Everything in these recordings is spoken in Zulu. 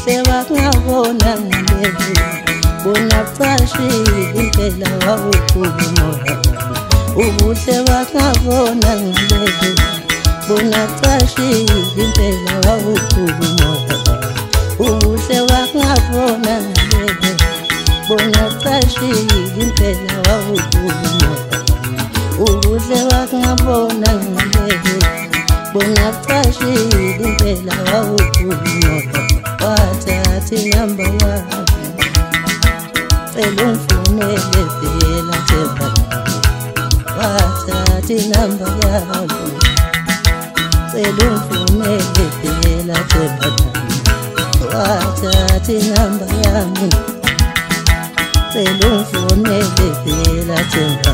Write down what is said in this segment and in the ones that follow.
ubuhle wakungabona ngalezo bona kucashile impela wawukhuluma ubuhle wakungabona ngalezo bona kucashile impela wawukhuluma ubuhle wakungabona ngalezo bona kucashile impela wawukhuluma ubuhle wakungabona ngalezo bona kucashile impela wawukhuluma wathatha inamba yakho cela ungifumele phela Themba wathatha inamba yakho cela ungifumele phela Themba wathatha inamba yami cela ungifumele phela Themba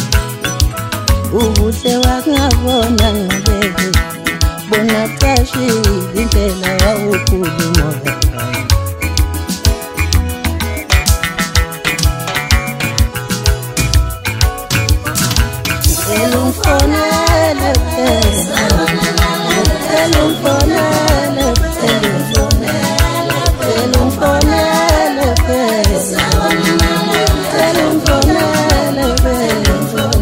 ubuhle wakungabona ngalezo bona kucashile impela wawukhuluma cela ungifumele phela cela ungifumele phela cela ungifumele phela cela ungifumele phela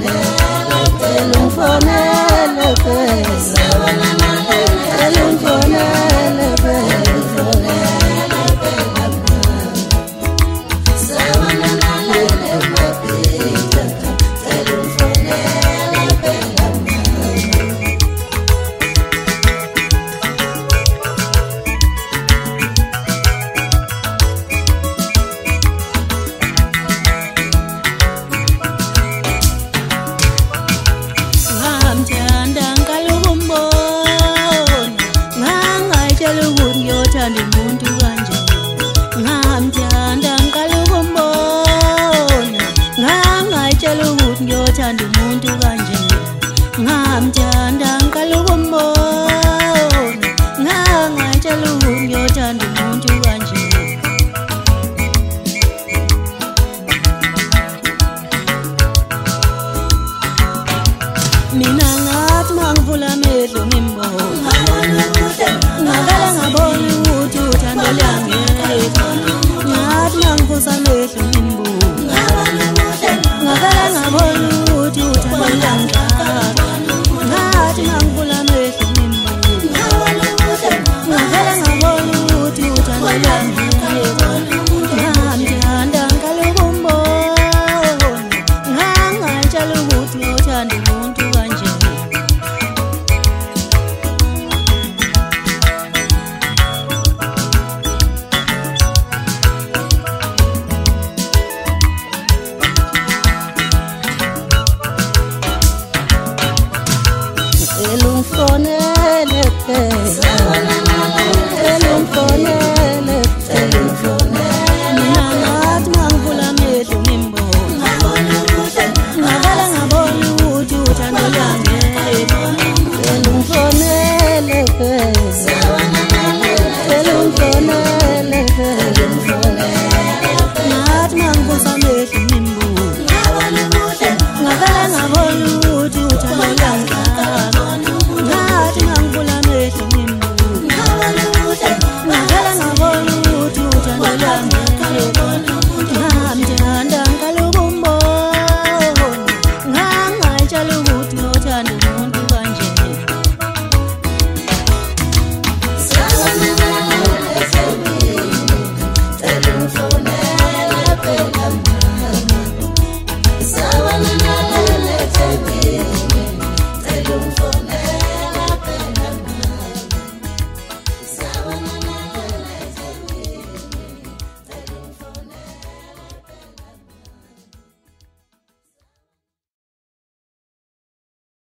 Ngithanda umuntu kanje ngamthanda ngqala ukumbona ngangayitshela ukuthi ngiyothanda umuntu kanje mina ngathi mangivula amehlo ngimbona ngakala ngabona ukuthi uthando lami ngathi mangivusa amehlo ngimbona